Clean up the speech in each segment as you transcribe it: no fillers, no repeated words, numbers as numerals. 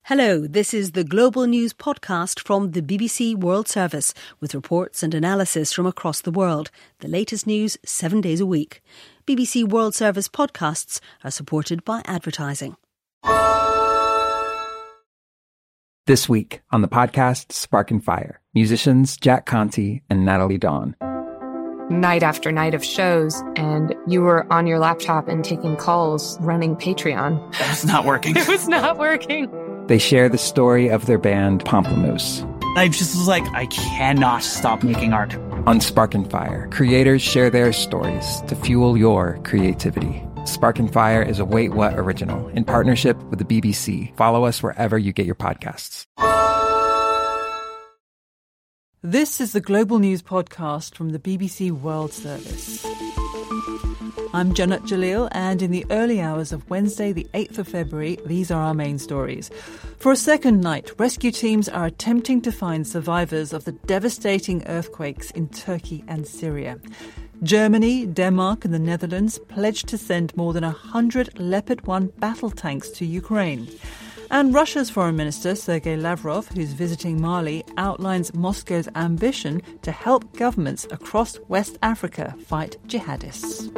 Hello, this is the Global News podcast from the BBC World Service with reports and analysis from across the world. The latest news 7 days a week. BBC World Service podcasts are supported by advertising. This week on the podcast Spark and Fire, musicians Jack Conte and Natalie Dawn. Night after night of shows, and you were on your laptop and taking calls, running Patreon. That was not working. It was not working. They share the story of their band Pomplamoose. I just was like, I cannot stop making art. On Spark and Fire, creators share their stories to fuel your creativity. Spark and Fire is a Wait What original in partnership with the BBC. Follow us wherever you get your podcasts. This is the Global News podcast from the BBC World Service. I'm Janat Jalil, and in the early hours of Wednesday, the 8th of February, these are our main stories. For a second night, rescue teams are attempting to find survivors of the devastating earthquakes in Turkey and Syria. Germany, Denmark and the Netherlands pledged to send more than 100 Leopard 1 battle tanks to Ukraine. And Russia's Foreign Minister, Sergei Lavrov, who's visiting Mali, outlines Moscow's ambition to help governments across West Africa fight jihadists.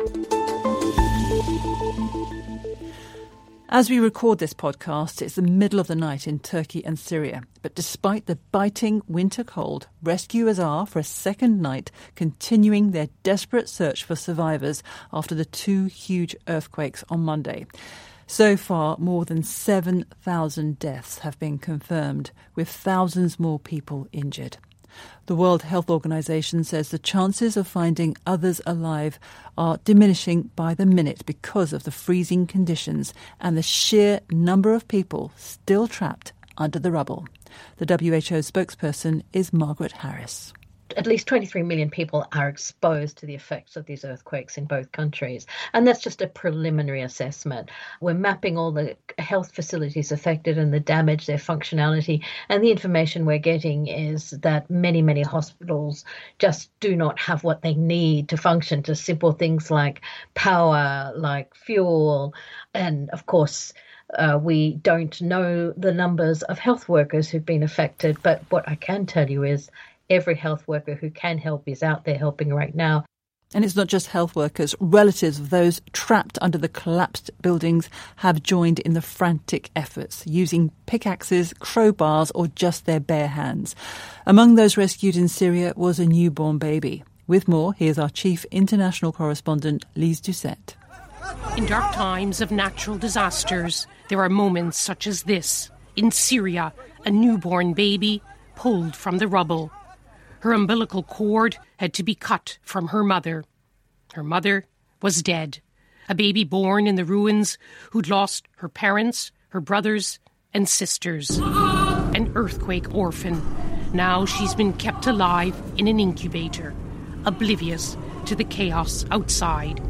As we record this podcast, it's the middle of the night in Turkey and Syria. But despite the biting winter cold, rescuers are, for a second night, continuing their desperate search for survivors after the two huge earthquakes on Monday. So far, more than 7,000 deaths have been confirmed, with thousands more people injured. The World Health Organization says the chances of finding others alive are diminishing by the minute because of the freezing conditions and the sheer number of people still trapped under the rubble. The WHO spokesperson is Margaret Harris. At least 23 million people are exposed to the effects of these earthquakes in both countries. And that's just a preliminary assessment. We're mapping all the health facilities affected and the damage, their functionality. And the information we're getting is that many, many hospitals just do not have what they need to function, to simple things like power, like fuel. And of course, we don't know the numbers of health workers who've been affected. But what I can tell you is every health worker who can help is out there helping right now. And it's not just health workers. Relatives of those trapped under the collapsed buildings have joined in the frantic efforts, using pickaxes, crowbars, or just their bare hands. Among those rescued in Syria was a newborn baby. With more, here's our chief international correspondent, Lise Doucette. In dark times of natural disasters, there are moments such as this. In Syria, a newborn baby pulled from the rubble. Her umbilical cord had to be cut from her mother. Her mother was dead, a baby born in the ruins who'd lost her parents, her brothers and sisters. An earthquake orphan. Now she's been kept alive in an incubator, oblivious to the chaos outside.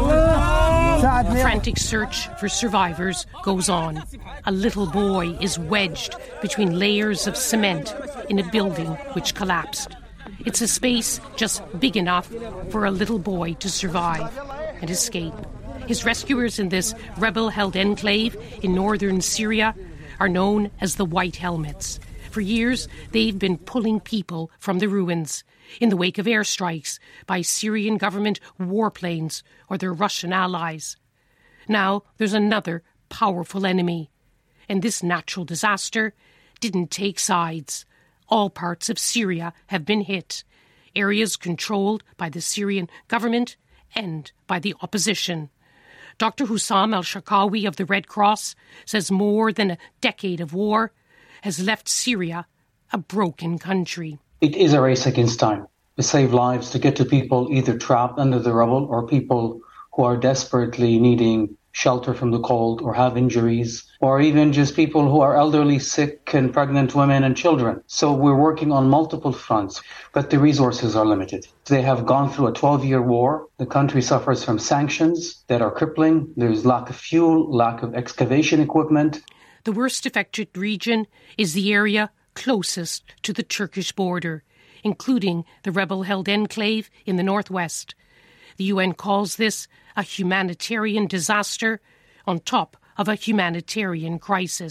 A frantic search for survivors goes on. A little boy is wedged between layers of cement in a building which collapsed. It's a space just big enough for a little boy to survive and escape. His rescuers in this rebel-held enclave in northern Syria are known as the White Helmets. For years, they've been pulling people from the ruins in the wake of airstrikes by Syrian government warplanes or their Russian allies. Now there's another powerful enemy, and this natural disaster didn't take sides. All parts of Syria have been hit, areas controlled by the Syrian government and by the opposition. Dr. Hussam al-Sharqawi of the Red Cross says more than a decade of war has left Syria a broken country. It is a race against time to save lives, to get to people either trapped under the rubble or people who are desperately needing shelter from the cold or have injuries, or even just people who are elderly, sick and pregnant women and children. So we're working on multiple fronts, but the resources are limited. They have gone through a 12-year war. The country suffers from sanctions that are crippling. There's lack of fuel, lack of excavation equipment. The worst affected region is the area closest to the Turkish border, including the rebel-held enclave in the northwest. The UN calls this a humanitarian disaster on top of a humanitarian crisis.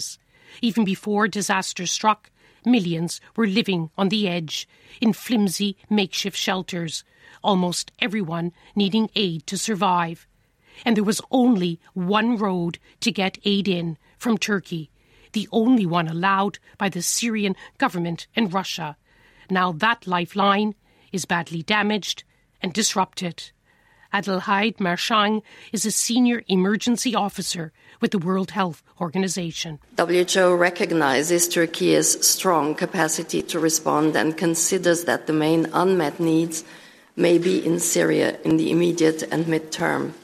Even before disaster struck, millions were living on the edge, in flimsy makeshift shelters, almost everyone needing aid to survive. And there was only one road to get aid in from Turkey, the only one allowed by the Syrian government and Russia. Now that lifeline is badly damaged and disrupted. Adelheid Marshang is a senior emergency officer with the World Health Organization. WHO recognizes Turkey's strong capacity to respond and considers that the main unmet needs may be in Syria in the immediate and mid-term.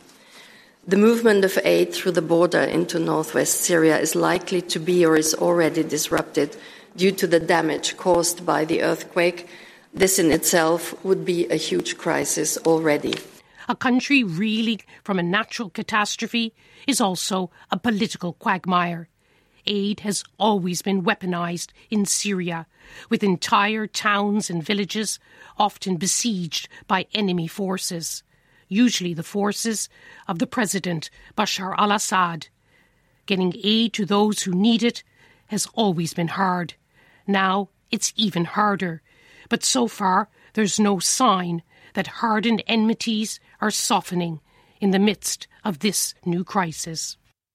The movement of aid through the border into northwest Syria is likely to be or is already disrupted due to the damage caused by the earthquake. This in itself would be a huge crisis already. A country reeling from a natural catastrophe is also a political quagmire. Aid has always been weaponized in Syria, with entire towns and villages often besieged by enemy forces, usually the forces of the president Bashar al-Assad. Getting aid to those who need it has always been hard. Now it's even harder. But so far, there's no sign that hardened enmities are softening in the midst of this new crisis.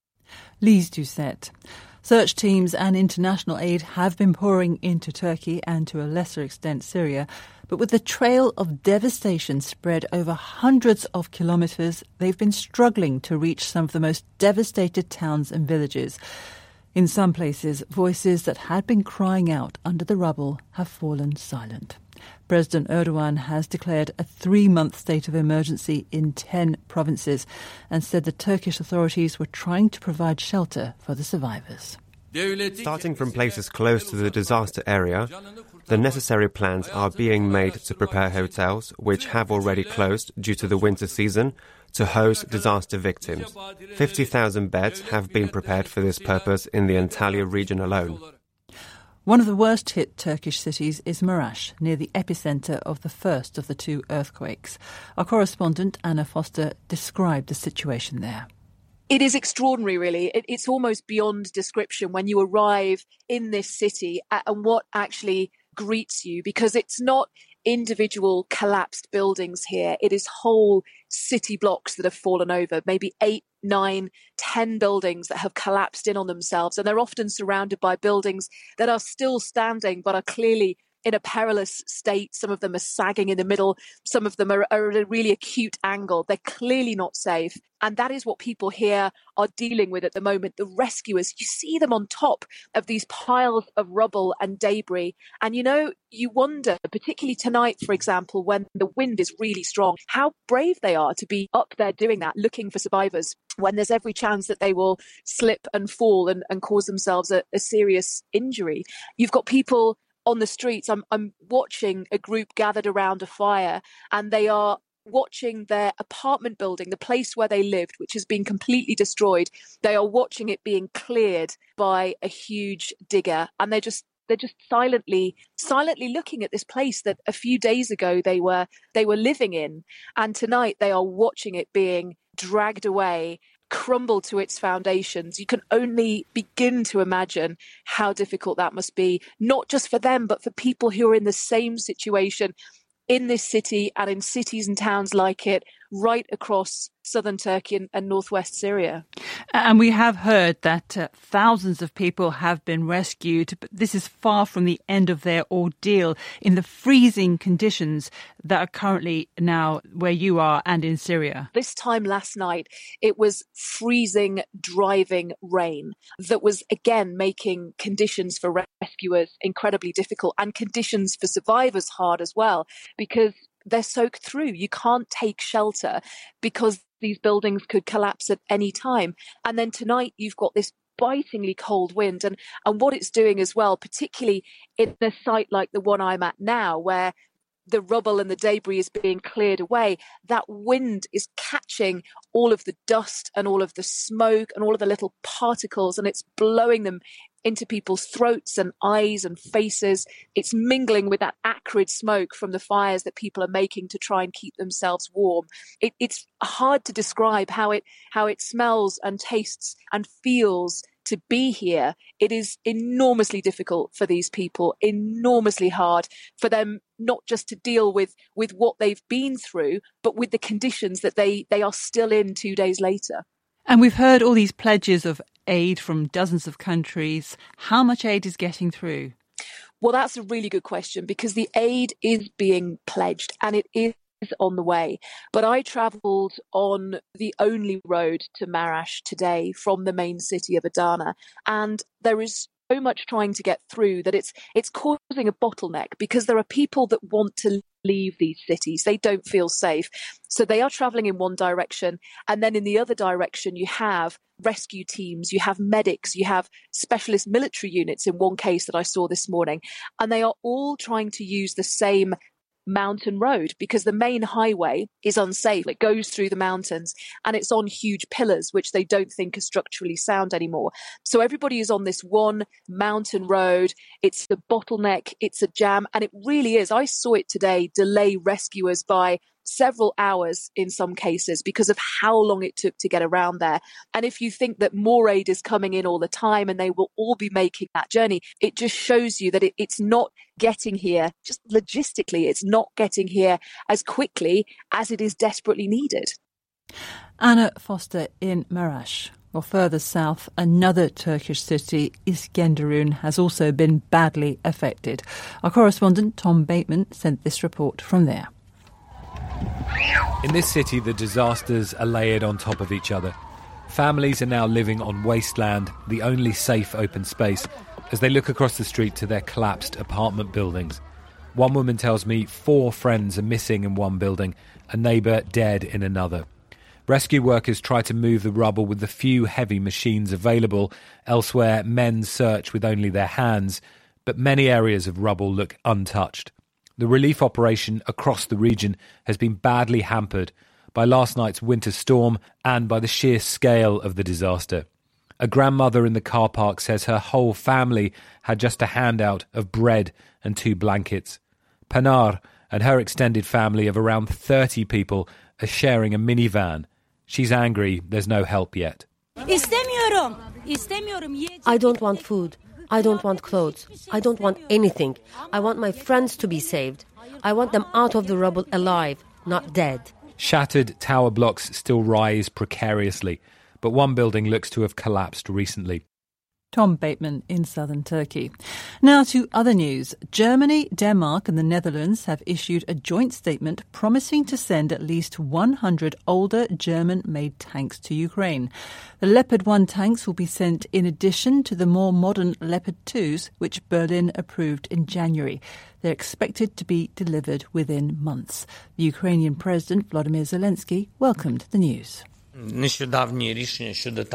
Lise Doucette. Search teams and international aid have been pouring into Turkey and to a lesser extent Syria, but with the trail of devastation spread over hundreds of kilometres, they've been struggling to reach some of the most devastated towns and villages. In some places, voices that had been crying out under the rubble have fallen silent. President Erdogan has declared a 3-month state of emergency in 10 provinces and said the Turkish authorities were trying to provide shelter for the survivors. Starting from places close to the disaster area, the necessary plans are being made to prepare hotels, which have already closed due to the winter season, to host disaster victims. 50,000 beds have been prepared for this purpose in the Antalya region alone. One of the worst-hit Turkish cities is Maraş, near the epicentre of the first of the 2 earthquakes. Our correspondent, Anna Foster, described the situation there. It is extraordinary, really. It's almost beyond description when you arrive in this city and what actually greets you, because it's not individual collapsed buildings here. It is whole city blocks that have fallen over, maybe 8, 9, 10 buildings that have collapsed in on themselves. And they're often surrounded by buildings that are still standing, but are clearly in a perilous state. Some of them are sagging in the middle. Some of them are at a really acute angle. They're clearly not safe. And that is what people here are dealing with at the moment. The rescuers, you see them on top of these piles of rubble and debris. And, you wonder, particularly tonight, for example, when the wind is really strong, how brave they are to be up there doing that, looking for survivors, when there's every chance that they will slip and fall and cause themselves a serious injury. You've got people on the streets. I'm watching a group gathered around a fire, and they are watching their apartment building, the place where they lived, which has been completely destroyed. They are watching it being cleared by a huge digger, and they're just silently looking at this place that a few days ago they were living in, and tonight they are watching it being dragged away, crumble to its foundations. You can only begin to imagine how difficult that must be, not just for them, but for people who are in the same situation in this city and in cities and towns like it, right across southern Turkey and northwest Syria. And we have heard that thousands of people have been rescued, but this is far from the end of their ordeal in the freezing conditions that are currently now where you are and in Syria. This time last night, it was freezing, driving rain that was again making conditions for rescuers incredibly difficult and conditions for survivors hard as well, because they're soaked through. You can't take shelter because these buildings could collapse at any time. And then tonight you've got this bitingly cold wind. And what it's doing as well, particularly in a site like the one I'm at now, where the rubble and the debris is being cleared away, that wind is catching all of the dust and all of the smoke and all of the little particles, and it's blowing them into people's throats and eyes and faces. It's mingling with that acrid smoke from the fires that people are making to try and keep themselves warm. It's hard to describe how it smells and tastes and feels to be here, it is enormously difficult for these people, enormously hard for them not just to deal with what they've been through, but with the conditions that they are still in 2 days later. And we've heard all these pledges of aid from dozens of countries. How much aid is getting through? Well, that's a really good question, because the aid is being pledged and it is on the way. But I travelled on the only road to Marash today from the main city of Adana, and there is so much trying to get through that it's causing a bottleneck, because there are people that want to leave these cities. They don't feel safe. So they are travelling in one direction, and then in the other direction you have rescue teams, you have medics, you have specialist military units in one case that I saw this morning, and they are all trying to use the same mountain road because the main highway is unsafe. It goes through the mountains and it's on huge pillars which they don't think are structurally sound anymore. So everybody is on this one mountain road. It's the bottleneck, it's a jam, and it really is. I saw it today delay rescuers by several hours in some cases because of how long it took to get around there. And if you think that more aid is coming in all the time and they will all be making that journey, it just shows you that it's not getting here, just logistically, it's not getting here as quickly as it is desperately needed. Anna Foster in Marash. Well, further south, another Turkish city, Iskenderun, has also been badly affected. Our correspondent Tom Bateman sent this report from there. In this city, the disasters are layered on top of each other. Families are now living on wasteland, the only safe open space, as they look across the street to their collapsed apartment buildings. One woman tells me 4 friends are missing in one building, a neighbour dead in another. Rescue workers try to move the rubble with the few heavy machines available. Elsewhere, men search with only their hands, but many areas of rubble look untouched. The relief operation across the region has been badly hampered by last night's winter storm and by the sheer scale of the disaster. A grandmother in the car park says her whole family had just a handout of bread and 2 blankets. Panar and her extended family of around 30 people are sharing a minivan. She's angry there's no help yet. I don't want food. I don't want clothes. I don't want anything. I want my friends to be saved. I want them out of the rubble alive, not dead. Shattered tower blocks still rise precariously, but one building looks to have collapsed recently. Tom Bateman in southern Turkey. Now to other news. Germany, Denmark and the Netherlands have issued a joint statement promising to send at least 100 older German-made tanks to Ukraine. The Leopard 1 tanks will be sent in addition to the more modern Leopard 2s, which Berlin approved in January. They're expected to be delivered within months. The Ukrainian President Volodymyr Zelensky welcomed the news. The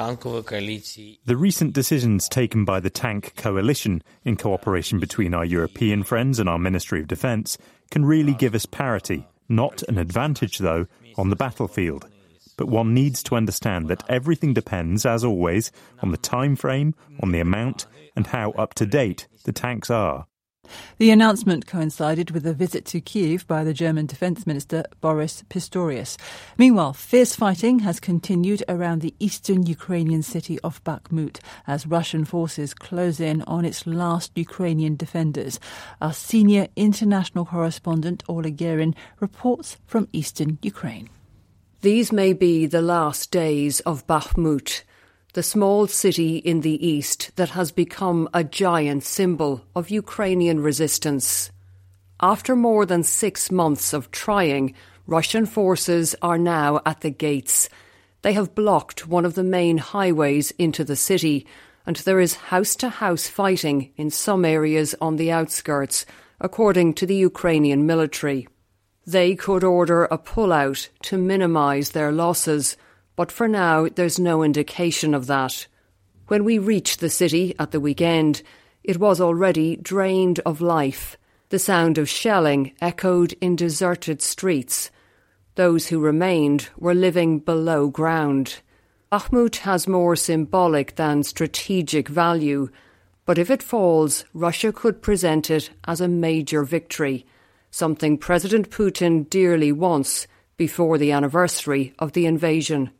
recent decisions taken by the Tank Coalition, in cooperation between our European friends and our Ministry of Defence, can really give us parity, not an advantage, though, on the battlefield. But one needs to understand that everything depends, as always, on the time frame, on the amount, and how up-to-date the tanks are. The announcement coincided with a visit to Kyiv by the German Defence Minister Boris Pistorius. Meanwhile, fierce fighting has continued around the eastern Ukrainian city of Bakhmut as Russian forces close in on its last Ukrainian defenders. Our senior international correspondent Ola Gerin reports from eastern Ukraine. These may be the last days of Bakhmut, the small city in the east that has become a giant symbol of Ukrainian resistance. After more than 6 months of trying, Russian forces are now at the gates. They have blocked one of the main highways into the city, and there is house-to-house fighting in some areas on the outskirts, according to the Ukrainian military. They could order a pullout to minimise their losses, but for now there's no indication of that. When we reached the city at the weekend, it was already drained of life. The sound of shelling echoed in deserted streets. Those who remained were living below ground. Bakhmut has more symbolic than strategic value, but if it falls, Russia could present it as a major victory, something President Putin dearly wants before the anniversary of the invasion.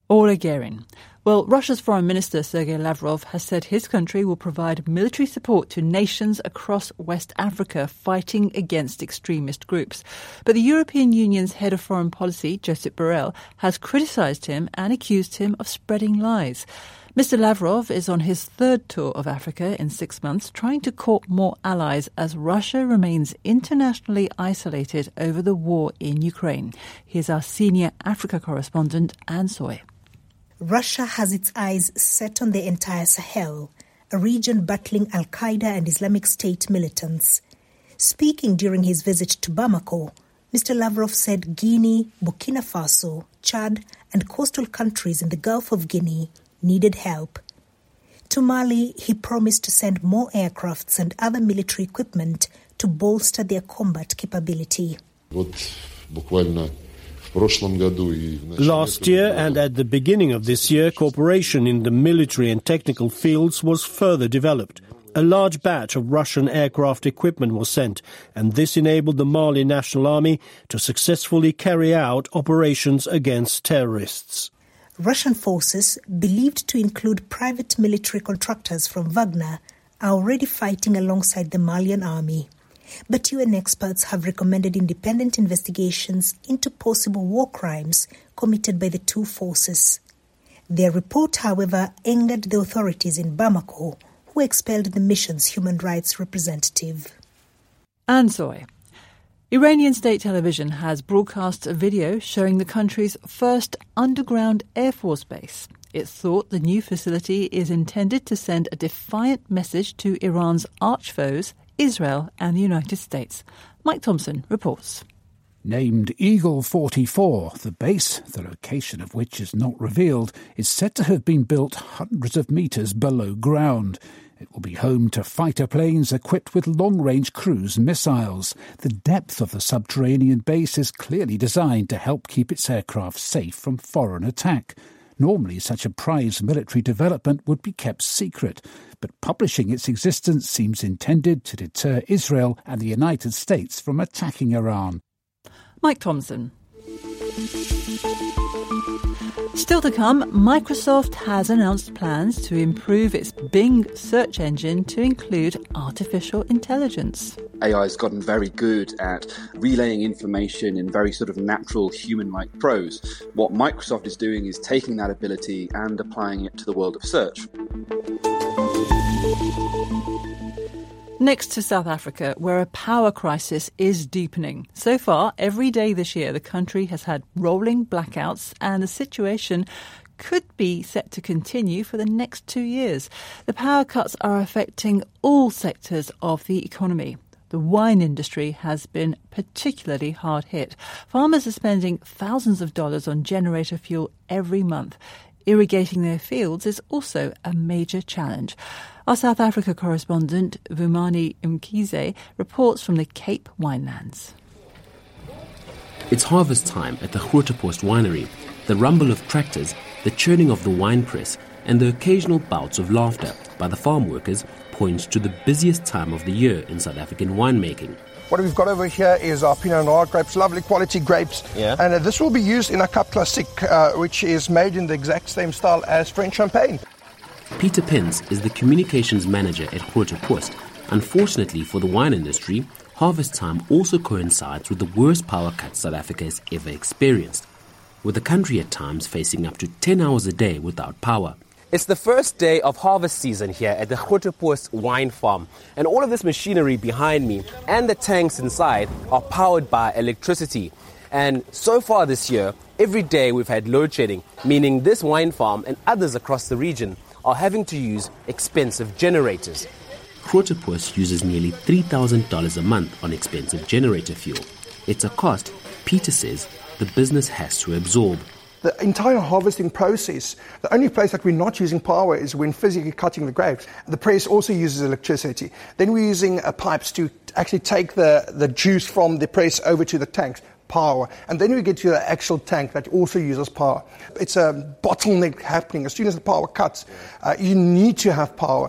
Ola Gerin. Well, Russia's Foreign Minister Sergei Lavrov has said his country will provide military support to nations across West Africa fighting against extremist groups. But the European Union's head of foreign policy, Josep Borrell, has criticised him and accused him of spreading lies. Mr. Lavrov is on his third tour of Africa in 6 months, trying to court more allies as Russia remains internationally isolated over the war in Ukraine. Here's our senior Africa correspondent, Anne Soy. Russia has its eyes set on the entire Sahel, a region battling Al-Qaeda and Islamic State militants. Speaking during his visit to Bamako, Mr. Lavrov said Guinea, Burkina Faso, Chad and coastal countries in the Gulf of Guinea needed help. To Mali, he promised to send more aircrafts and other military equipment to bolster their combat capability. Last year and at the beginning of this year, cooperation in the military and technical fields was further developed. A large batch of Russian aircraft equipment was sent, and this enabled the Mali National Army to successfully carry out operations against terrorists. Russian forces, believed to include private military contractors from Wagner, are already fighting alongside the Malian army. But UN experts have recommended independent investigations into possible war crimes committed by the two forces. Their report, however, angered the authorities in Bamako, who expelled the mission's human rights representative. Anne Soy. Iranian state television has broadcast a video showing the country's first underground Air Force base. It's thought the new facility is intended to send a defiant message to Iran's arch-foes, Israel and the United States. Mike Thompson reports. Named Eagle 44, the base, the location of which is not revealed, is said to have been built hundreds of metres below ground. It will be home to fighter planes equipped with long-range cruise missiles. The depth of the subterranean base is clearly designed to help keep its aircraft safe from foreign attack. Normally, such a prized military development would be kept secret, but publishing its existence seems intended to deter Israel and the United States from attacking Iran. Mike Thompson. Still to come, Microsoft has announced plans to improve its Bing search engine to include artificial intelligence. AI has gotten very good at relaying information in very sort of natural human-like prose. What Microsoft is doing is taking that ability and applying it to the world of search. Next to South Africa, where a power crisis is deepening. So far, every day this year, the country has had rolling blackouts, and the situation could be set to continue for the next 2 years. The power cuts are affecting all sectors of the economy. The wine industry has been particularly hard hit. Farmers are spending thousands of dollars on generator fuel every month. Irrigating their fields is also a major challenge. Our South Africa correspondent, Vumani Mkhize, reports from the Cape Winelands. It's harvest time at the Grotepoort winery. The rumble of tractors, the churning of the wine press, and the occasional bouts of laughter by the farm workers points to the busiest time of the year in South African winemaking. What we've got over here is our Pinot Noir grapes, lovely quality grapes. Yeah. And this will be used in a Cup Classique, which is made in the exact same style as French champagne. Peter Pence is the communications manager at Grotepoort. Unfortunately for the wine industry, harvest time also coincides with the worst power cuts South Africa has ever experienced, with the country at times facing up to 10 hours a day without power. It's the first day of harvest season here at the Grotepoort wine farm, and all of this machinery behind me and the tanks inside are powered by electricity. And so far this year, every day we've had load shedding, meaning this wine farm and others across the region are having to use expensive generators. Grotepoort uses nearly $3,000 a month on expensive generator fuel. It's a cost, Peter says, the business has to absorb. The entire harvesting process, the only place that we're not using power is when physically cutting the grapes. The press also uses electricity. Then we're using pipes to actually take the juice from the press over to the tanks. Power. And then we get to the actual tank that also uses power. It's a bottleneck happening. As soon as the power cuts, you need to have power.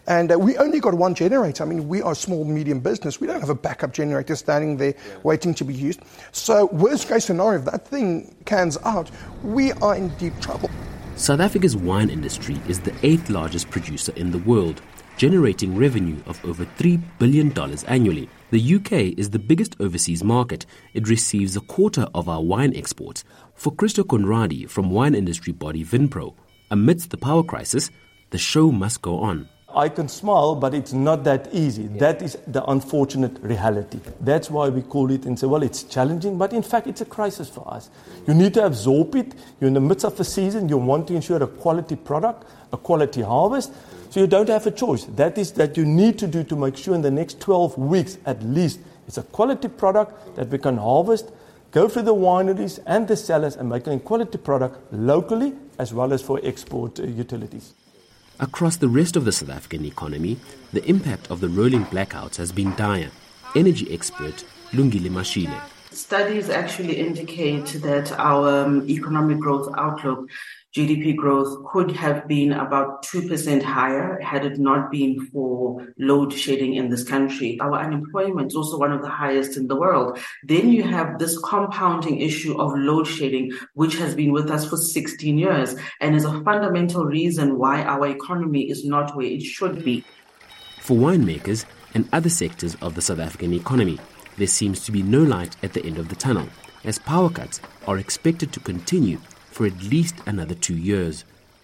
And we only got one generator. I mean, we are a small, medium business. We don't have a backup generator standing there waiting to be used. So worst case scenario, if that thing cans out, we are in deep trouble. South Africa's wine industry is the 8th largest producer in the world, generating revenue of over $3 billion annually. The UK is the biggest overseas market. It receives a quarter of our wine exports. For Christo Conradi from wine industry body Vinpro, amidst the power crisis, the show must go on. I can smile, but it's not that easy. That is the unfortunate reality. That's why we call it and say, well, it's challenging, but in fact, it's a crisis for us. You need to absorb it. You're in the midst of a season. You want to ensure a quality product, a quality harvest. So you don't have a choice. That is that you need to do to make sure in the next 12 weeks at least it's a quality product that we can harvest, go through the wineries and the cellars and make a quality product locally as well as for export utilities. Across the rest of the South African economy, the impact of the rolling blackouts has been dire. Energy expert Lungile Mashile. Studies actually indicate that our economic growth outlook, GDP growth, could have been about 2% higher had it not been for load shedding in this country. Our unemployment is also one of the highest in the world. Then you have this compounding issue of load shedding, which has been with us for 16 years and is a fundamental reason why our economy is not where it should be. For winemakers and other sectors of the South African economy, there seems to be no light at the end of the tunnel, as power cuts are expected to continue for at least another 2 years.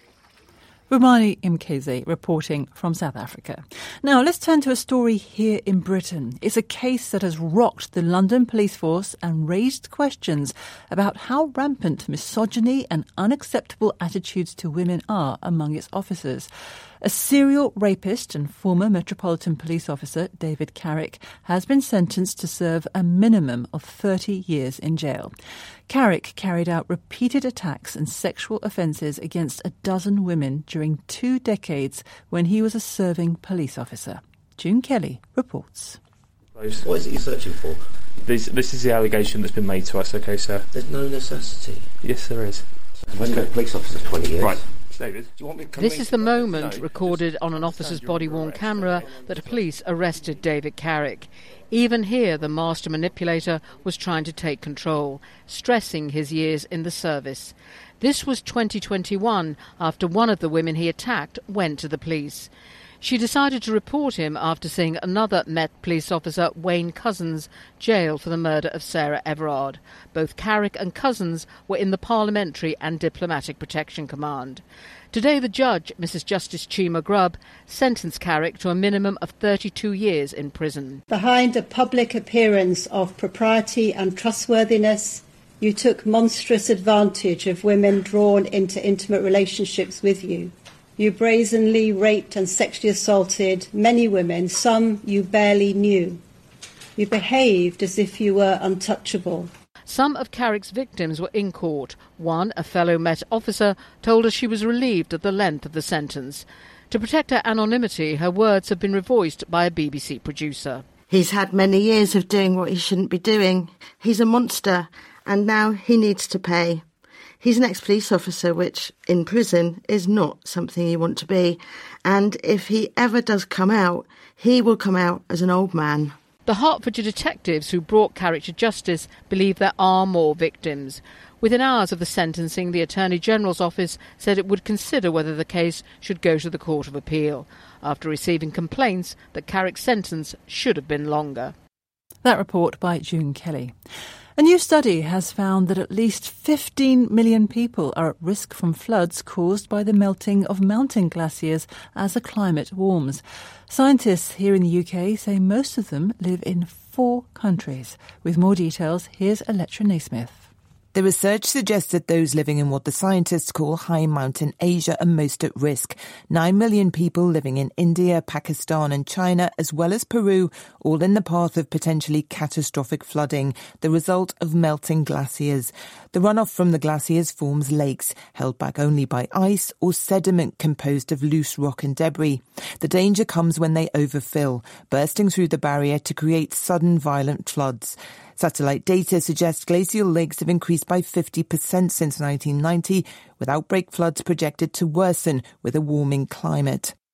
Rumani Mkhize reporting from South Africa. Now let's turn to a story here in Britain. It's a case that has rocked the London police force and raised questions about how rampant misogyny and unacceptable attitudes to women are among its officers. A serial rapist and former Metropolitan Police officer, David Carrick, has been sentenced to serve a minimum of 30 years in jail. Carrick carried out repeated attacks and sexual offences against a dozen women during 2 decades when he was a serving police officer. June Kelly reports. What is it you're searching for? This is the allegation that's been made to us, okay, sir? There's no necessity. Yes, there is. I've only been a police officer for 20 years. Right. David, do you want me to This is the moment recorded on an officer's body-worn camera that police arrested David Carrick. Even here, the master manipulator was trying to take control, stressing his years in the service. This was 2021, after one of the women he attacked went to the police. She decided to report him after seeing another Met police officer, Wayne Cousins, jailed for the murder of Sarah Everard. Both Carrick and Cousins were in the Parliamentary and Diplomatic Protection Command. Today, the judge, Mrs. Justice Chima Grubb, sentenced Carrick to a minimum of 32 years in prison. Behind a public appearance of propriety and trustworthiness, you took monstrous advantage of women drawn into intimate relationships with you. You brazenly raped and sexually assaulted many women, some you barely knew. You behaved as if you were untouchable. Some of Carrick's victims were in court. One, a fellow Met officer, told us she was relieved at the length of the sentence. To protect her anonymity, her words have been revoiced by a BBC producer. He's had many years of doing what he shouldn't be doing. He's a monster, and now he needs to pay. He's an ex-police officer, which, in prison, is not something you want to be. And if he ever does come out, he will come out as an old man. The Hertfordshire detectives who brought Carrick to justice believe there are more victims. Within hours of the sentencing, the Attorney-General's office said it would consider whether the case should go to the Court of Appeal, after receiving complaints that Carrick's sentence should have been longer. That report by June Kelly. A new study has found that at least 15 million people are at risk from floods caused by the melting of mountain glaciers as the climate warms. Scientists here in the UK say most of them live in 4 countries. With more details, here's Electra Naismith. The research suggests that those living in what the scientists call high mountain Asia are most at risk. 9 million people living in India, Pakistan and China, as well as Peru, all in the path of potentially catastrophic flooding, the result of melting glaciers. The runoff from the glaciers forms lakes, held back only by ice or sediment composed of loose rock and debris. The danger comes when they overfill, bursting through the barrier to create sudden violent floods. Satellite data suggests glacial lakes have increased by 50% since 1990, with outbreak floods projected to worsen with a warming climate.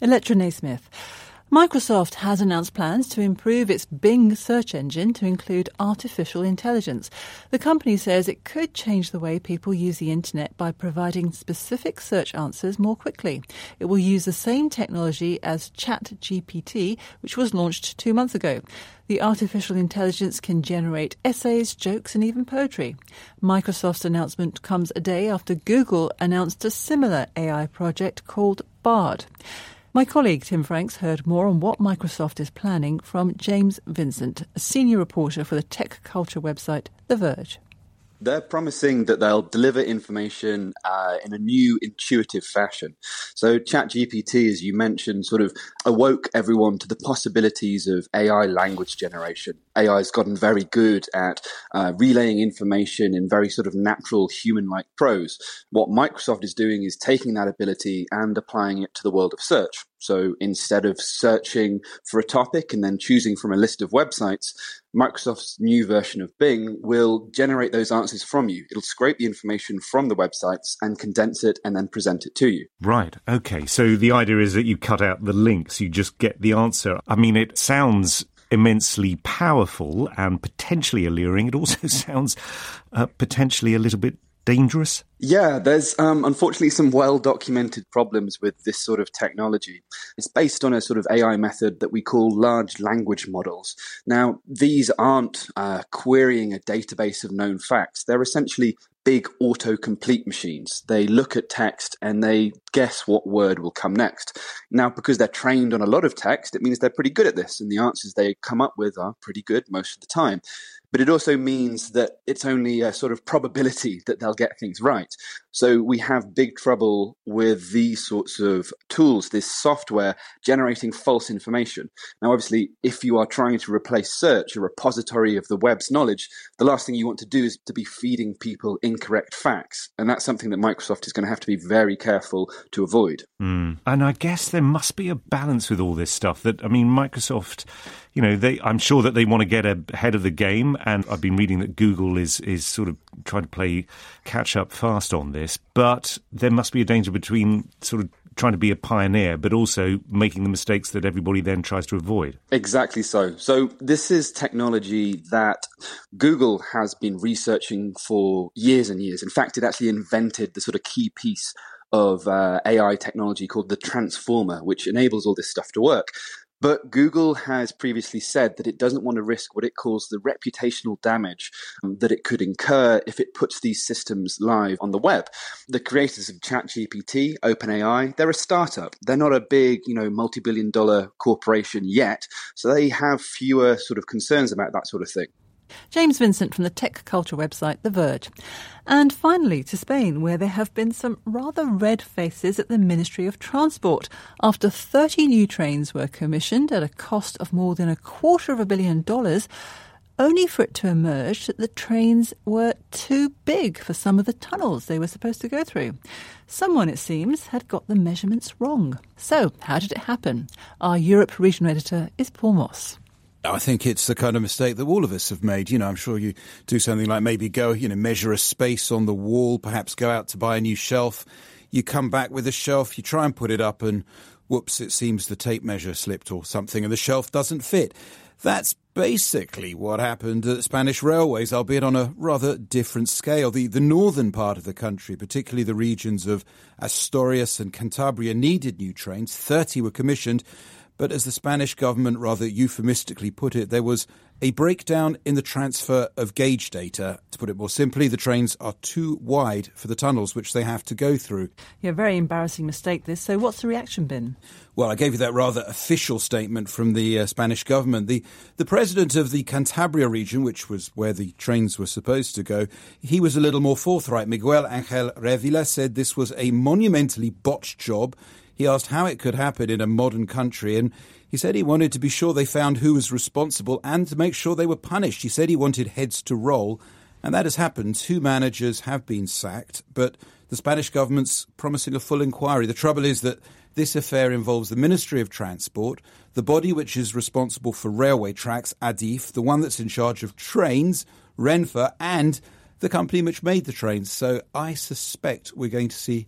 Electra Naismith. Microsoft has announced plans to improve its Bing search engine to include artificial intelligence. The company says it could change the way people use the internet by providing specific search answers more quickly. It will use the same technology as ChatGPT, which was launched 2 months ago. The artificial intelligence can generate essays, jokes, and even poetry. Microsoft's announcement comes a day after Google announced a similar AI project called Bard. My colleague Tim Franks heard more on what Microsoft is planning from James Vincent, a senior reporter for the tech culture website The Verge. They're promising that they'll deliver information in a new, intuitive fashion. So ChatGPT, as you mentioned, sort of awoke everyone to the possibilities of AI language generation. AI has gotten very good at relaying information in very sort of natural, human-like prose. What Microsoft is doing is taking that ability and applying it to the world of search. So instead of searching for a topic and then choosing from a list of websites, Microsoft's new version of Bing will generate those answers from you. It'll scrape the information from the websites and condense it and then present it to you. Right. Okay. So the idea is that you cut out the links, you just get the answer. I mean, it sounds immensely powerful and potentially alluring. It also sounds potentially a little bit dangerous. Yeah, there's unfortunately some well-documented problems with this sort of technology. It's based on a sort of AI method that we call large language models. Now, these aren't querying a database of known facts. They're essentially big autocomplete machines. They look at text and they guess what word will come next. Now, because they're trained on a lot of text, it means they're pretty good at this, and the answers they come up with are pretty good most of the time. But it also means that it's only a sort of probability that they'll get things right. So we have big trouble with these sorts of tools, this software generating false information. Now, obviously, if you are trying to replace search, a repository of the web's knowledge, the last thing you want to do is to be feeding people incorrect facts. And that's something that Microsoft is going to have to be very careful to avoid. And I guess there must be a balance with all this stuff. That, I mean, Microsoft, you know, I'm sure that they want to get ahead of the game. And I've been reading that Google is sort of trying to play catch up fast on this. But there must be a danger between sort of trying to be a pioneer, but also making the mistakes that everybody then tries to avoid. Exactly so. So this is technology that Google has been researching for years and years. In fact, it actually invented the sort of key piece of AI technology called the transformer, which enables all this stuff to work. But Google has previously said that it doesn't want to risk what it calls the reputational damage that it could incur if it puts these systems live on the web. The creators of ChatGPT, OpenAI, they're a startup. They're not a big, multi-billion-dollar corporation yet, so they have fewer sort of concerns about that sort of thing. James Vincent from the tech culture website The Verge. And finally to Spain, where there have been some rather red faces at the Ministry of Transport after 30 new trains were commissioned at a cost of more than $250 million, only for it to emerge that the trains were too big for some of the tunnels they were supposed to go through. Someone, it seems, had got the measurements wrong. So, how did it happen? Our Europe regional editor is Paul Moss. I think it's the kind of mistake that all of us have made. I'm sure you do something like maybe go, measure a space on the wall, perhaps go out to buy a new shelf. You come back with a shelf, you try and put it up and whoops, it seems the tape measure slipped or something and the shelf doesn't fit. That's basically what happened at Spanish railways, albeit on a rather different scale. The northern part of the country, particularly the regions of Asturias and Cantabria, needed new trains. 30 were commissioned. But as the Spanish government rather euphemistically put it, there was a breakdown in the transfer of gauge data. To put it more simply, the trains are too wide for the tunnels which they have to go through. Yeah, very embarrassing mistake this. So what's the reaction been? Well, I gave you that rather official statement from the Spanish government. The president of the Cantabria region, which was where the trains were supposed to go, he was a little more forthright. Miguel Ángel Revilla said this was a monumentally botched job. He asked how it could happen in a modern country, and he said he wanted to be sure they found who was responsible and to make sure they were punished. He said he wanted heads to roll, and that has happened. 2 managers have been sacked, but the Spanish government's promising a full inquiry. The trouble is that this affair involves the Ministry of Transport, the body which is responsible for railway tracks, ADIF, the one that's in charge of trains, Renfe, and the company which made the trains. So I suspect we're going to see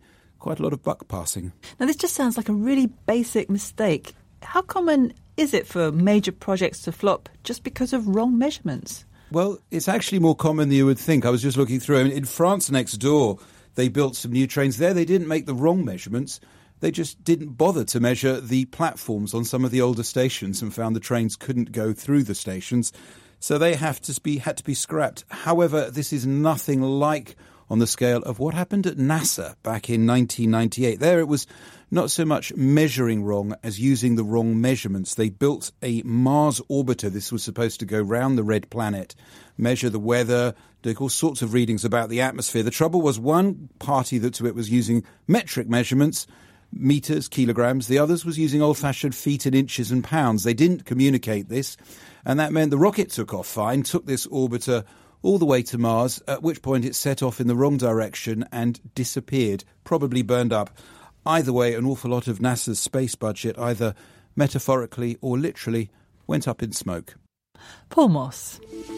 quite a lot of buck passing. Now, this just sounds like a really basic mistake. How common is it for major projects to flop just because of wrong measurements? Well, it's actually more common than you would think. I was just looking through. In France next door, they built some new trains there. They didn't make the wrong measurements. They just didn't bother to measure the platforms on some of the older stations and found the trains couldn't go through the stations. So they had to be scrapped. However, this is nothing like on the scale of what happened at NASA back in 1998. There it was not so much measuring wrong as using the wrong measurements. They built a Mars orbiter. This was supposed to go round the red planet, measure the weather, take all sorts of readings about the atmosphere. The trouble was one party to it was using metric measurements, meters, kilograms. The others was using old-fashioned feet and inches and pounds. They didn't communicate this, and that meant the rocket took off fine, took this orbiter all the way to Mars, at which point it set off in the wrong direction and disappeared, probably burned up. Either way, an awful lot of NASA's space budget, either metaphorically or literally, went up in smoke. Paul Moss.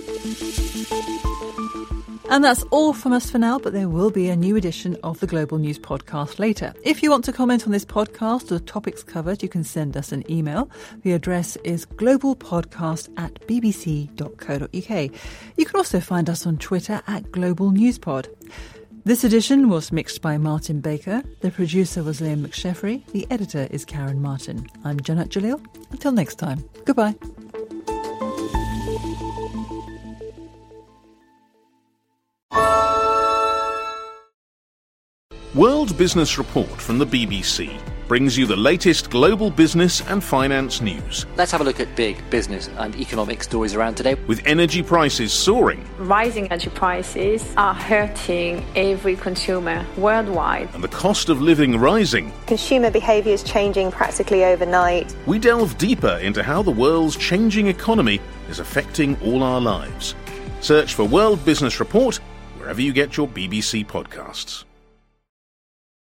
And that's all from us for now, but there will be a new edition of the Global News Podcast later. If you want to comment on this podcast or the topics covered, you can send us an email. The address is globalpodcast@bbc.co.uk. You can also find us on Twitter @GlobalNewsPod. This edition was mixed by Martin Baker. The producer was Liam McSheffrey. The editor is Karen Martin. I'm Janat Jalil. Until next time, goodbye. World Business Report from the BBC brings you the latest global business and finance news. Let's have a look at big business and economic stories around today. With energy prices soaring, rising energy prices are hurting every consumer worldwide, and the cost of living rising, consumer behaviour is changing practically overnight. We delve deeper into how the world's changing economy is affecting all our lives. Search for World Business Report wherever you get your BBC podcasts.